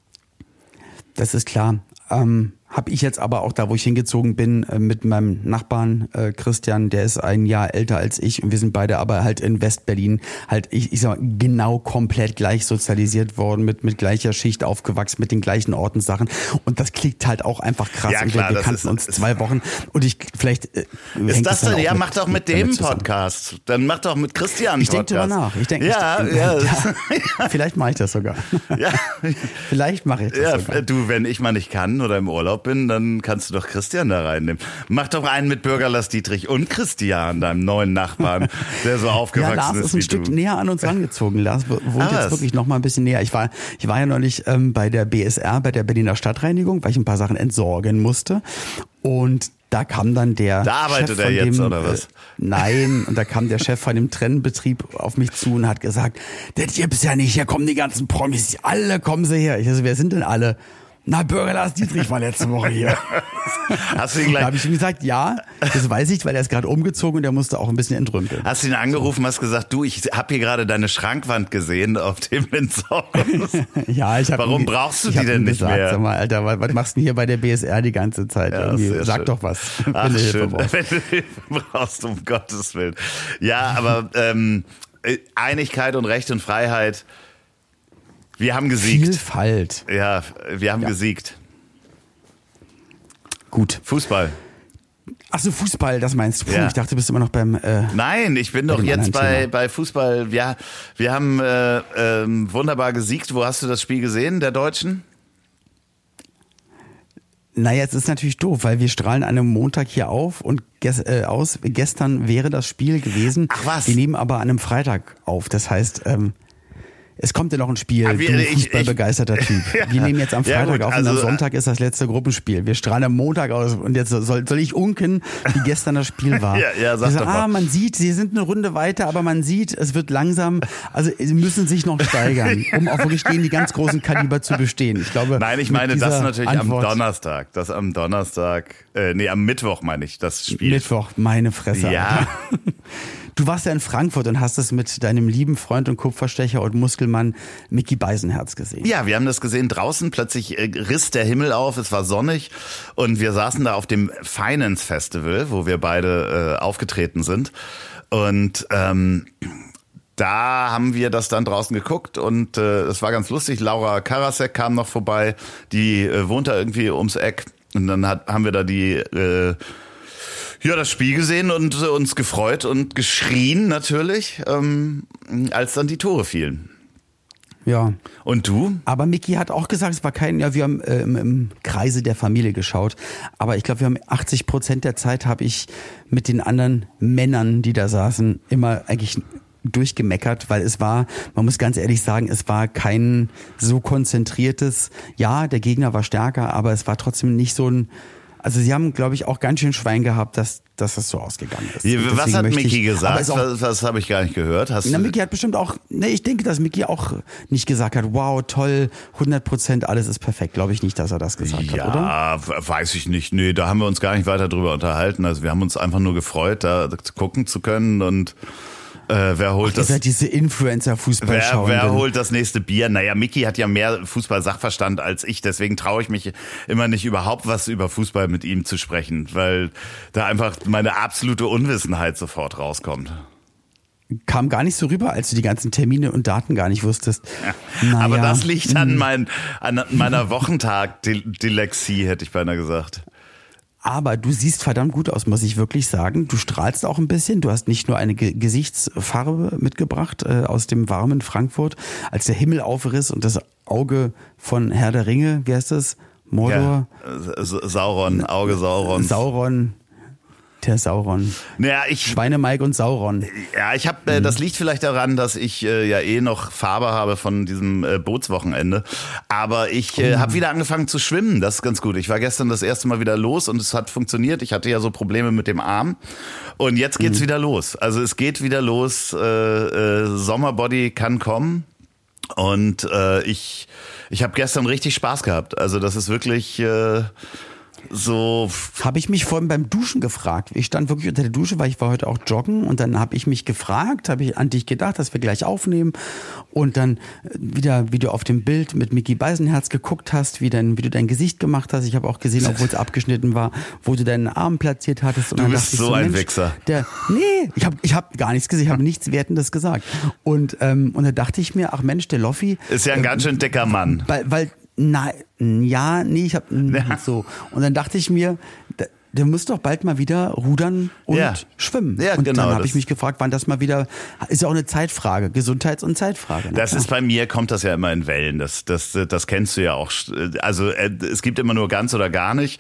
Das ist klar. Ähm, habe ich jetzt aber auch da, wo ich hingezogen bin, äh, mit meinem Nachbarn äh, Christian, der ist ein Jahr älter als ich und wir sind beide aber halt in Westberlin halt, ich, ich sag mal, genau komplett gleich sozialisiert worden, mit mit gleicher Schicht aufgewachsen, mit den gleichen Ordenssachen und das klickt halt auch einfach krass. Ja, und klar, wir, wir das kannten ist, uns ist, zwei Wochen und ich vielleicht äh, ist das denn? Ja, mit, mach doch mit, mit dem Podcast. Dann mach doch mit Christian einen Ich denke Podcast. drüber nach. Ich denke, ja, ich, ja. ja. Vielleicht mache ich das sogar. Ja. Vielleicht mache ich das ja, sogar. Du, wenn ich mal nicht kann oder im Urlaub bin, dann kannst du doch Christian da reinnehmen. Mach doch einen mit Bürger Lars Dietrich und Christian, deinem neuen Nachbarn, der so aufgewachsen ja, Lars ist ist ein wie Stück du. näher an uns rangezogen. Lars wohnt Ah, jetzt was? wirklich noch mal ein bisschen näher. Ich war, ich war ja neulich ähm, bei der B S R, bei der Berliner Stadtreinigung, weil ich ein paar Sachen entsorgen musste. Und da kam dann der Da arbeitet Chef er von jetzt, dem, oder was? Äh, nein, und da kam der Chef von dem Trennbetrieb auf mich zu und hat gesagt, das gibt's ja nicht, hier kommen die ganzen Promis, alle kommen sie her. Ich so, wer sind denn alle? Na, Bürger Lars Dietrich war letzte Woche hier. Hast du ihn Da habe gleich, ich ihm gesagt, ja, das weiß ich, weil er ist gerade umgezogen und der musste auch ein bisschen entrümpeln. hast du ihn angerufen, hast gesagt, du, ich habe hier gerade deine Schrankwand gesehen auf dem Entsorgungs. Ja, ich hab Warum ihm, brauchst du ich die hab denn ihm nicht gesagt, mehr? Sag mal, Alter, was, was machst du denn hier bei der B S R die ganze Zeit? Ja, Irgendwie? sehr Sag schön. doch was. Ach, Wenn du Hilfe schön, brauchst. wenn du Hilfe brauchst, um Gottes Willen. Ja, aber ähm, Einigkeit und Recht und Freiheit, wir haben gesiegt. Vielfalt. Ja, wir haben Ja. gesiegt. Gut. Fußball. Ach so, Fußball, das meinst du? Puh, Ja. ich dachte, du bist immer noch beim... Äh, Nein, ich bin Bei doch dem jetzt anderen bei, Thema. bei Fußball. Ja, wir haben äh, ähm, wunderbar gesiegt. Wo hast du das Spiel gesehen, der Deutschen? naja, es ist natürlich doof, weil wir strahlen an einem Montag hier auf und ges äh, aus. Gestern wäre das Spiel gewesen. Ach was. Wir nehmen aber an einem Freitag auf. Das heißt... Ähm, Es kommt ja noch ein Spiel, Ah, wie- du ich- fußballbegeisterter Typ. Ja. Wir nehmen jetzt am Ja, Freitag gut, auf also, und am Sonntag ist das letzte Gruppenspiel. Wir strahlen am Montag aus und jetzt soll, soll ich unken, wie gestern das Spiel war. Ja, ja, sag Wir doch sagen, mal. ah, man sieht, sie sind eine Runde weiter, aber man sieht, es wird langsam, also sie müssen sich noch steigern, um auch wirklich gegen die ganz großen Kaliber zu bestehen. Ich glaube, Nein, ich mit meine das dieser natürlich Antwort, am Donnerstag. Das am Donnerstag, äh, nee, am Mittwoch meine ich, das Spiel. Mittwoch, meine Fresse. Ja. Alter. Du warst ja in Frankfurt und hast es mit deinem lieben Freund und Kupferstecher und Muskelmann Micky Beisenherz gesehen. Ja, wir haben das gesehen draußen, plötzlich äh, riss der Himmel auf, es war sonnig und wir saßen da auf dem Finance Festival, wo wir beide äh, aufgetreten sind und ähm, da haben wir das dann draußen geguckt und äh, es war ganz lustig. Laura Karasek kam noch vorbei, die äh, wohnt da irgendwie ums Eck und dann hat, haben wir da die äh, ja, das Spiel gesehen und äh, uns gefreut und geschrien natürlich, ähm, als dann die Tore fielen. Ja. Und du? Aber Micky hat auch gesagt, es war kein, ja, wir haben äh, im, im Kreise der Familie geschaut. Aber ich glaube, wir haben achtzig Prozent der Zeit habe ich mit den anderen Männern, die da saßen, immer eigentlich durchgemeckert, weil es war, man muss ganz ehrlich sagen, es war kein so konzentriertes, ja, der Gegner war stärker, aber es war trotzdem nicht so ein, also sie haben, glaube ich, auch ganz schön Schwein gehabt, dass, dass das so ausgegangen ist. Ja, was Deswegen hat möchte Micky ich- aber gesagt? ist auch- Was, was habe ich gar nicht gehört? Hast Na, du, Micky hat bestimmt auch, ne, ich denke, dass Micky auch nicht gesagt hat, wow, toll, hundert Prozent, alles ist perfekt. Glaube ich nicht, dass er das gesagt ja, hat, oder? w- weiß ich nicht. Nee, da haben wir uns gar nicht weiter drüber unterhalten. Also wir haben uns einfach nur gefreut, da gucken zu können und äh, wer holt Ihr das? seid diese Influencer-Fußball Wer, wer holt das nächste Bier? Naja, Micky hat ja mehr Fußball-Sachverstand als ich, deswegen traue ich mich immer nicht überhaupt was über Fußball mit ihm zu sprechen, weil da einfach meine absolute Unwissenheit sofort rauskommt. Kam gar nicht so rüber, als du die ganzen Termine und Daten gar nicht wusstest. Naja, Aber das liegt an, mm. mein, an meiner Wochentag-Dilexie, hätte ich beinahe gesagt. Aber du siehst verdammt gut aus, muss ich wirklich sagen. Du strahlst auch ein bisschen. Du hast nicht nur eine Ge- Gesichtsfarbe mitgebracht äh, aus dem warmen Frankfurt, als der Himmel aufriss und das Auge von Herr der Ringe, wie heißt das? Mordor? Ja, S- Sauron, Auge Saurons. Sauron. Der Sauron. Naja, ich, Schweinemike und Sauron. ja, ich habe, äh, das liegt vielleicht daran, dass ich äh, ja eh noch Farbe habe von diesem äh, Bootswochenende. Aber ich äh, habe wieder angefangen zu schwimmen. Das ist ganz gut. Ich war gestern das erste Mal wieder los und es hat funktioniert. Ich hatte ja so Probleme mit dem Arm und jetzt geht's wieder los. Also es geht wieder los. Äh, äh, Sommerbody kann kommen und äh, ich, ich habe gestern richtig Spaß gehabt. Also das ist wirklich äh, so. Habe ich mich vorhin beim Duschen gefragt. Ich stand wirklich unter der Dusche, weil ich war heute auch joggen und dann habe ich mich gefragt, habe ich an dich gedacht, dass wir gleich aufnehmen und dann wieder, wie du auf dem Bild mit Micky Beisenherz geguckt hast, wie, dein, wie du dein Gesicht gemacht hast. Ich habe auch gesehen, obwohl es abgeschnitten war, wo du deinen Arm platziert hattest. Und Du dann bist dachte ich so ein Mensch, Wichser. Der, nee, ich habe ich hab gar nichts gesehen, ich habe nichts Wertendes gesagt. Und, ähm, und da dachte ich mir, ach Mensch, der Loffi. Ist ja ein ähm, ganz schön dicker Mann. Weil, weil nein, ja, nee, ich hab Ja. so. Und dann dachte ich mir, der, der muss doch bald mal wieder rudern und Ja. schwimmen. Ja, und genau, dann habe das- ich mich gefragt, wann das mal wieder, ist ja auch eine Zeitfrage, Gesundheits- und Zeitfrage. ne? Das ist bei mir, kommt das ja immer in Wellen. Das, das, das kennst du ja auch. Also äh, es gibt immer nur ganz oder gar nicht.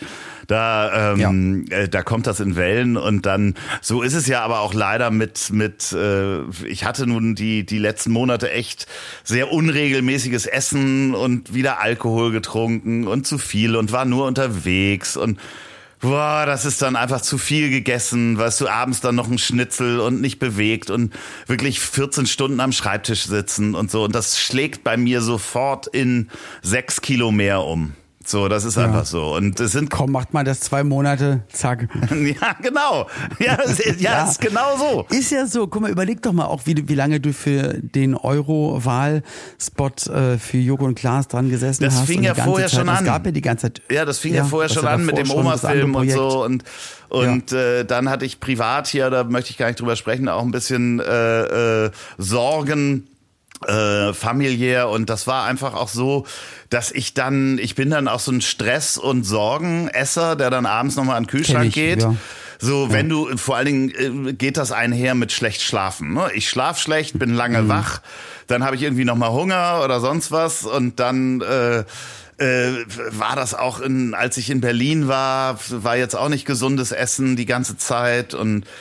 Da, ähm, äh, da kommt das in Wellen und dann, so ist es ja aber auch leider mit, mit äh, ich hatte nun die, die letzten Monate echt sehr unregelmäßiges Essen und wieder Alkohol getrunken und zu viel und war nur unterwegs und boah, das ist dann einfach zu viel gegessen, weißt du, abends dann noch ein Schnitzel und nicht bewegt und wirklich vierzehn Stunden am Schreibtisch sitzen und so. Und das schlägt bei mir sofort in sechs Kilo mehr um. So, das ist einfach so. Und es sind, Komm, macht mal das zwei Monate, zack. ja, genau. Ja, es ist, ja, Ja. ist genau so. Ist ja so, guck mal, überleg doch mal auch, wie, du- wie lange du für den Euro-Wahl-Spot äh, für Joko und Klaas dran gesessen Das hast. fing und die ja ganze vorher Zeit, schon Es an. gab ja die ganze Zeit. Ja, das fing ja, vorher das schon ja an mit davor dem schon das andere Oma-Film und Projekt. so. Und, und äh, dann hatte ich privat hier, da möchte ich gar nicht drüber sprechen, auch ein bisschen äh, äh, Sorgen. Äh, familiär und das war einfach auch so, dass ich dann, ich bin dann auch so ein Stress- und Sorgenesser, der dann abends nochmal an den Kühlschrank Kenn ich, geht. ja. So, wenn du, vor allen Dingen äh, geht das einher mit schlecht schlafen. Ne? Ich schlaf schlecht, bin lange Mhm. wach, dann habe ich irgendwie nochmal Hunger oder sonst was und dann äh, äh, war das auch, in, als ich in Berlin war, war jetzt auch nicht gesundes Essen die ganze Zeit und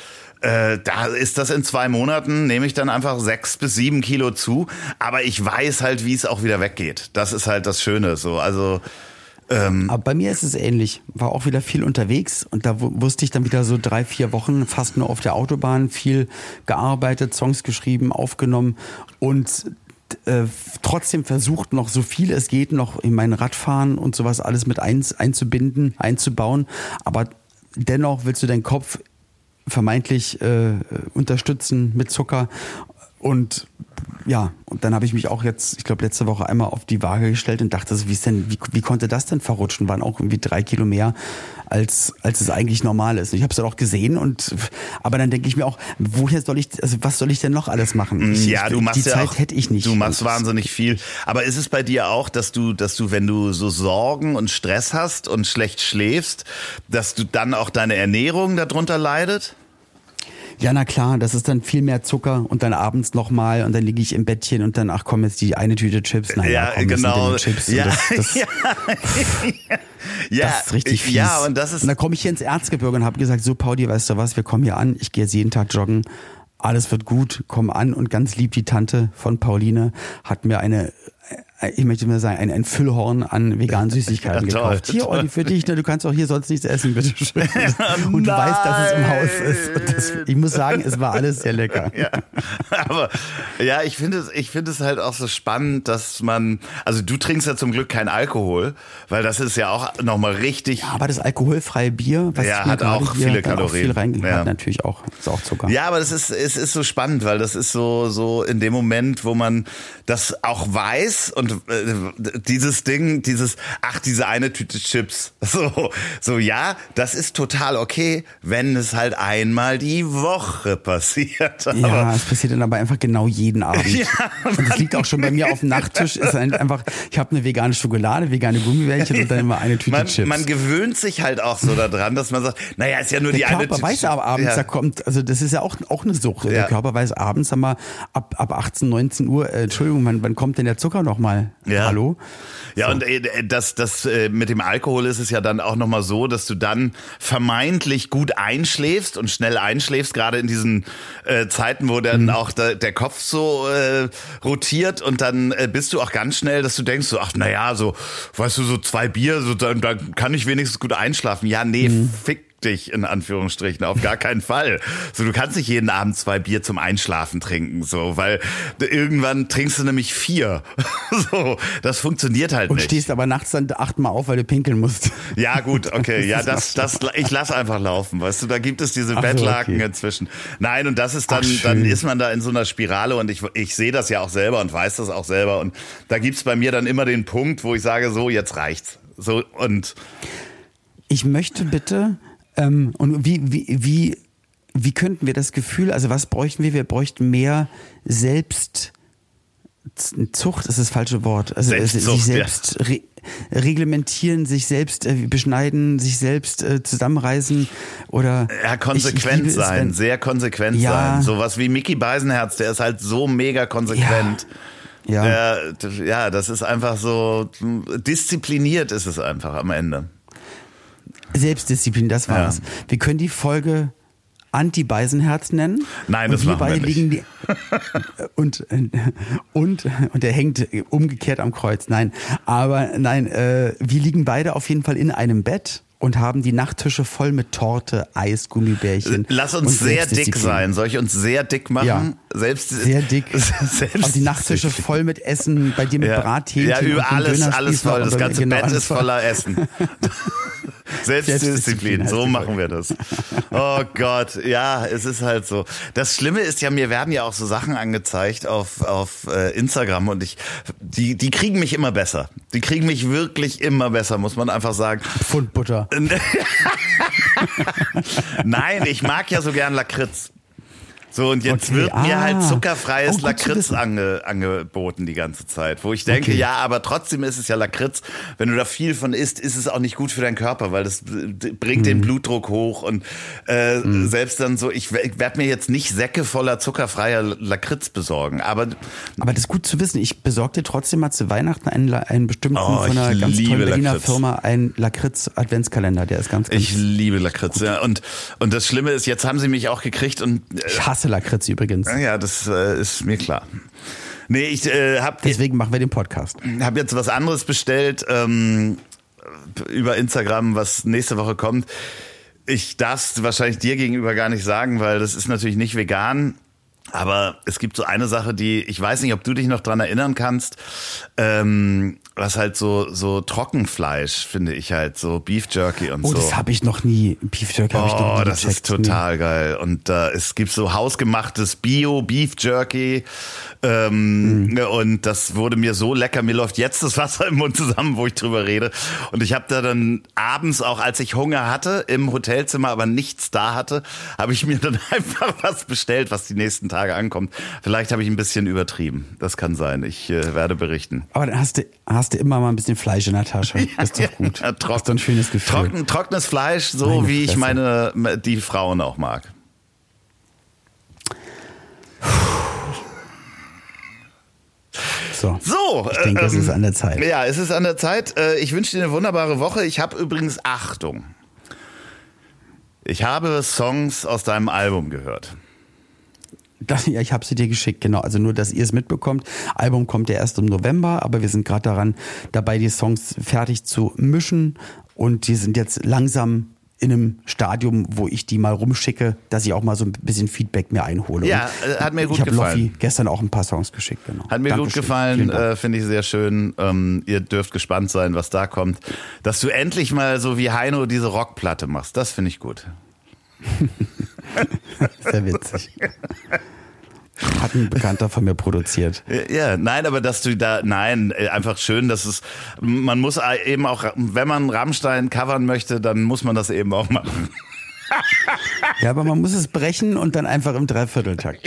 äh, da ist das in zwei Monaten, nehme ich dann einfach sechs bis sieben Kilo zu. Aber ich weiß halt, wie es auch wieder weggeht. Das ist halt das Schöne. So, also ähm, aber bei mir ist es ähnlich. War auch wieder viel unterwegs und da wusste ich dann wieder so drei, vier Wochen fast nur auf der Autobahn, viel gearbeitet, Songs geschrieben, aufgenommen und äh, trotzdem versucht noch so viel es geht noch in mein Radfahren und sowas alles mit ein, einzubinden, einzubauen. Aber dennoch willst du deinen Kopf vermeintlich äh, unterstützen mit Zucker und ja, und dann habe ich mich auch jetzt, ich glaube letzte Woche einmal auf die Waage gestellt und dachte, wie ist denn, wie, wie konnte das denn verrutschen? Waren auch irgendwie drei Kilo mehr, als als es eigentlich normal ist. Und ich habe es dann auch gesehen und, aber dann denke ich mir auch, woher soll ich, also was soll ich denn noch alles machen? Ich, ja, du machst die ja Zeit auch, hätte ich nicht. Du machst wahnsinnig viel. Aber ist es bei dir auch, dass du, dass du, wenn du so Sorgen und Stress hast und schlecht schläfst, dass du dann auch deine Ernährung darunter leidet? Ja, na klar, das ist dann viel mehr Zucker und dann abends nochmal und dann liege ich im Bettchen und dann, ach komm, jetzt die eine Tüte Chips. Nein, ja, komm, genau. Chips ja, das, das, ja, ja, das ist richtig fies. Ja, und das ist. Und dann komme ich hier ins Erzgebirge und habe gesagt, so Pauli, weißt du was, wir kommen hier an, ich gehe jetzt jeden Tag joggen, alles wird gut, komm an und ganz lieb die Tante von Pauline hat mir eine, ich möchte mal sagen, ein, ein Füllhorn an veganen Süßigkeiten ja, gekauft. Hier, Olli, für dich, ne, du kannst auch hier sonst nichts essen, bitteschön. Und du Nein. weißt, dass es im Haus ist. Und das, ich muss sagen, es war alles sehr lecker. Ja, aber ja, ich finde es, ich finde es halt auch so spannend, dass man, also du trinkst ja zum Glück kein Alkohol, weil das ist ja auch nochmal richtig. Ja, aber das alkoholfreie Bier, was ja, ich mir hat auch viele Kalorien. Auch viel rein, ja. hat natürlich auch, ist auch Zucker. Ja, aber das ist, es ist so spannend, weil das ist so, so in dem Moment, wo man das auch weiß und äh, dieses Ding, dieses, ach, diese eine Tüte Chips, so, so, ja, das ist total okay, wenn es halt einmal die Woche passiert. Aber ja, es passiert dann aber einfach genau jeden Abend. Ja, und das liegt auch schon bei mir auf dem Nachttisch, ist einfach, ich habe eine vegane Schokolade, vegane Gummibärchen und dann immer eine Tüte man, Chips. Man gewöhnt sich halt auch so daran, dass man sagt, naja, ist ja nur der die Körper eine Tüte. Der Körper weiß aber abends, ja. da kommt, also das ist ja auch, auch eine Sucht. Ja. Der Körper weiß abends, sag mal, ab, ab achtzehn, neunzehn Uhr, äh, Entschuldigung, wann, wann kommt denn der Zucker nochmal? Ja. Hallo? Ja, so. und äh, das, das äh, mit dem Alkohol ist es ja dann auch nochmal so, dass du dann vermeintlich gut einschläfst und schnell einschläfst, gerade in diesen äh, Zeiten, wo dann mhm. auch der, der Kopf so äh, rotiert und dann äh, bist du auch ganz schnell, dass du denkst so, ach naja, so, weißt du, so zwei Bier, so dann, dann kann ich wenigstens gut einschlafen. Ja, nee, mhm. fick dich, in Anführungsstrichen, auf gar keinen Fall. So, du kannst nicht jeden Abend zwei Bier zum Einschlafen trinken, so, weil irgendwann trinkst du nämlich vier. So, das funktioniert halt und nicht. Und stehst aber nachts dann achtmal auf, weil du pinkeln musst. Ja, gut, okay, ja, das, das, ich lass einfach laufen, weißt du, da gibt es diese Ach so, Bettlaken okay. inzwischen. Nein, und das ist dann, Ach, dann ist man da in so einer Spirale und ich, ich sehe das ja auch selber und weiß das auch selber und da gibt's bei mir dann immer den Punkt, wo ich sage, so, jetzt reicht's. So, und ich möchte bitte, Ähm, und wie, wie, wie, wie könnten wir das Gefühl, also was bräuchten wir? Wir bräuchten mehr Selbstzucht, ist das falsche Wort. Also Selbstzucht, sich selbst ja. re reglementieren, sich selbst äh, beschneiden, sich selbst äh, zusammenreißen oder ja, konsequent ich, ich sein, es, sehr konsequent ja. sein. Sowas wie Micky Beisenherz, der ist halt so mega konsequent. Ja. Ja. Der, ja, das ist einfach so, diszipliniert ist es einfach am Ende. Selbstdisziplin, das war's. Ja. Wir können die Folge Anti-Beisenherz nennen. Nein, das und machen wir nicht. Liegen die und, und, und der hängt umgekehrt am Kreuz. Nein, aber nein, äh, wir liegen beide auf jeden Fall in einem Bett und haben die Nachttische voll mit Torte, Eis, Gummibärchen. Lass uns sehr dick sein. Soll ich uns sehr dick machen? Ja. Selbst, sehr dick. Selbst und die Nachttische voll mit Essen, bei dir mit ja. Brathähnchen. Ja, über alles, alles voll. Das ganze genau, Bett ist voller Essen. Selbstdisziplin, so machen wir das. Oh Gott, ja, es ist halt so. Das Schlimme ist ja, mir werden ja auch so Sachen angezeigt auf auf äh, Instagram und ich, die die kriegen mich immer besser. Die kriegen mich wirklich immer besser, muss man einfach sagen. Pfund Butter. Nein, ich mag ja so gern Lakritz. So, und jetzt Okay, wird mir ah. halt zuckerfreies Oh, gut zu Lakritz wissen. ange, angeboten die ganze Zeit. Wo ich denke, Okay. ja, aber trotzdem ist es ja Lakritz. Wenn du da viel von isst, ist es auch nicht gut für deinen Körper, weil das bringt Mhm. den Blutdruck hoch. Und äh, selbst dann so, ich, ich werde mir jetzt nicht Säcke voller zuckerfreier Lakritz besorgen. Aber Aber das ist gut zu wissen. Ich besorge dir trotzdem mal zu Weihnachten einen, La- einen bestimmten Oh, von einer ich ganz liebe tollen Berliner Lakritz. Firma, einen Lakritz-Adventskalender. Der ist ganz, ganz ich liebe Lakritz. Ja. Und, und das Schlimme ist, jetzt haben sie mich auch gekriegt und äh, Ich hasse Lakritz übrigens. ja, das äh, ist mir klar. Nee, ich äh, habe Deswegen machen wir den Podcast. hab jetzt was anderes bestellt ähm, über Instagram, was nächste Woche kommt. Ich darf es wahrscheinlich dir gegenüber gar nicht sagen, weil das ist natürlich nicht vegan. Aber es gibt so eine Sache, die, ich weiß nicht, ob du dich noch dran erinnern kannst, ähm, was halt so so Trockenfleisch, finde ich halt, so Beef Jerky und Oh, so. das habe ich noch nie. Beef Jerky habe ich noch nie Oh, das gecheckt. ist total geil. Und äh, es gibt so hausgemachtes Bio-Beef Jerky. Ähm, Mhm. Und das wurde mir so lecker. Mir läuft jetzt das Wasser im Mund zusammen, wo ich drüber rede. Und ich habe da dann abends, auch als ich Hunger hatte, im Hotelzimmer, aber nichts da hatte, habe ich mir dann einfach was bestellt, was die nächsten Tage ankommt. Vielleicht habe ich ein bisschen übertrieben. Das kann sein. Ich äh, werde berichten. Aber dann hast du, hast du immer mal ein bisschen Fleisch in der Tasche. Das ist doch gut. Ja, Das ist doch ein schönes Gefühl. Trocken, trockenes Fleisch, so Meine wie ich Fresse. meine, die Frauen auch mag. So. So, Ich denke, es ähm, ist an der Zeit. Ja, es ist an der Zeit. Äh, Ich wünsche dir eine wunderbare Woche. Ich habe übrigens Achtung. Ich habe Songs aus deinem Album gehört. Das, ja, ich habe sie dir geschickt, genau. Also nur, dass ihr es mitbekommt. Album kommt ja erst im November, aber wir sind gerade daran, dabei die Songs fertig zu mischen. Und die sind jetzt langsam in einem Stadium, wo ich die mal rumschicke, dass ich auch mal so ein bisschen Feedback mir einhole. Ja, Und äh, hat mir gut ich hab gefallen. Loffi gestern auch ein paar Songs geschickt, genau. Hat mir gut Dankeschön. gefallen, Vielen Dank. äh, finde ich sehr schön. Ähm, ihr dürft gespannt sein, was da kommt. Dass du endlich mal so wie Heino diese Rockplatte machst, das finde ich gut. Sehr witzig. Hat ein Bekannter von mir produziert. Ja, nein, aber dass du da, nein, äh, einfach schön, dass es, man muss eben auch, wenn man Rammstein covern möchte, dann muss man das eben auch machen. Ja, aber man muss es brechen und dann einfach im Dreivierteltakt.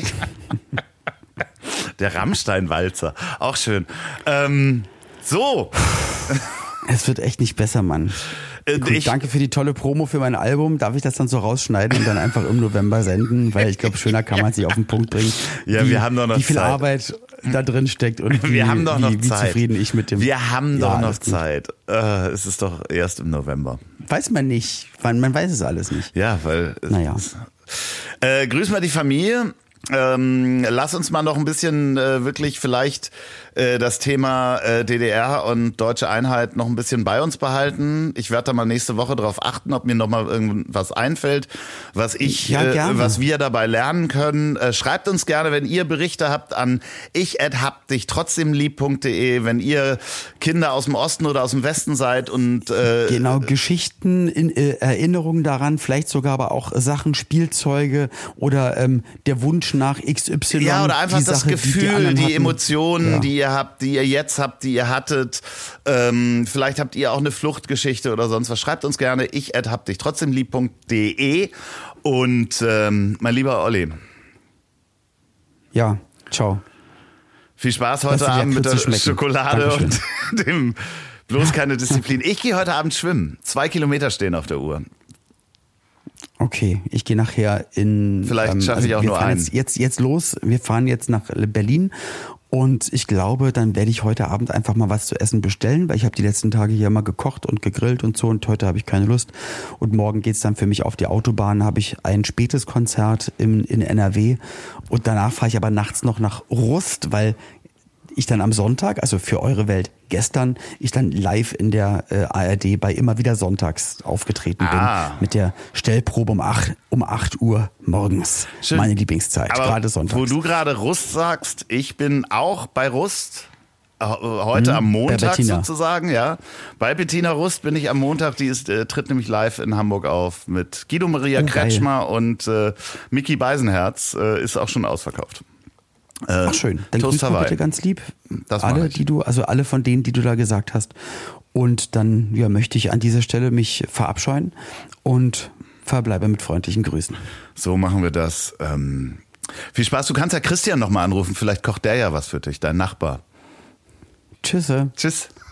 Der Rammstein-Walzer, auch schön. Ähm, so. Es wird echt nicht besser, Mann. Äh, Gut, ich, danke für die tolle Promo für mein Album. Darf ich das dann so rausschneiden und dann einfach im November senden? Weil ich glaube, schöner kann man sich auf den Punkt bringen. Ja, wie, wir haben doch noch Wie viel Zeit. Arbeit da drin steckt und wie, wir haben doch noch wie, wie Zeit. zufrieden ich mit dem... Wir haben doch Ja, noch alles gut. Zeit. Äh, es ist doch erst im November. Weiß man nicht. Man, man weiß es alles nicht. Ja, weil. es Naja. ist- Äh, grüß mal die Familie. Ähm, lass uns mal noch ein bisschen äh, wirklich vielleicht äh, das Thema äh, D D R und deutsche Einheit noch ein bisschen bei uns behalten. Ich werde da mal nächste Woche drauf achten, ob mir noch mal irgendwas einfällt, was ich, Ja, äh, gerne. was wir dabei lernen können. Äh, schreibt uns gerne, wenn ihr Berichte habt, an ich at hab dich trotzdem lieb punkt de, wenn ihr Kinder aus dem Osten oder aus dem Westen seid und äh, Genau, Geschichten, in, äh, Erinnerungen daran, vielleicht sogar aber auch Sachen, Spielzeuge oder ähm, der Wunsch nach X Y. ja, oder einfach die das Sache, Gefühl, die, die, anderen hatten. Emotionen, Ja. die ihr habt, die ihr jetzt habt, die ihr hattet. Ähm, vielleicht habt ihr auch eine Fluchtgeschichte oder sonst was. Schreibt uns gerne ich at hab dich trotzdem lieb punkt de. Und ähm, mein lieber Olli, Ja, ciao. viel Spaß Lass heute dir die Abend mit der Lakritze schmecken. Schokolade Dankeschön. und dem bloß keine Disziplin. Ich gehe heute Abend schwimmen. Zwei Kilometer stehen auf der Uhr. Okay, ich gehe nachher in... Vielleicht schaffe ich auch wir nur fahren einen. Jetzt, jetzt, jetzt los, wir fahren jetzt nach Berlin und ich glaube, dann werde ich heute Abend einfach mal was zu essen bestellen, weil ich habe die letzten Tage hier mal gekocht und gegrillt und so und heute habe ich keine Lust. Und morgen geht's dann für mich auf die Autobahn, habe ich ein spätes Konzert in, in N R W und danach fahre ich aber nachts noch nach Rust, weil ich dann am Sonntag, also für eure Welt gestern, ich dann live in der äh, A R D bei Immer wieder Sonntags aufgetreten Ah. bin mit der Stellprobe um acht, um acht Uhr morgens. Schön. Meine Lieblingszeit, Aber gerade sonntags. wo du gerade Rust sagst, ich bin auch bei Rust. äh, Heute Hm, am bei Montag Bettina. sozusagen, ja. Bei Bettina Rust bin ich am Montag, die ist, äh, tritt nämlich live in Hamburg auf mit Guido Maria Oh, geil. Kretschmer und äh, Micky Beisenherz, äh, ist auch schon ausverkauft. Äh, Ach schön, dann Toast grüß mal Hawaii. bitte ganz lieb Das mach alle, ich. die du, also alle von denen, die du da gesagt hast. Und dann ja, möchte ich an dieser Stelle mich verabscheuen und verbleibe mit freundlichen Grüßen. So machen wir das. Ähm, Viel Spaß. Du kannst ja Christian nochmal anrufen. Vielleicht kocht der ja was für dich, dein Nachbar. Tschüsse. Tschüss.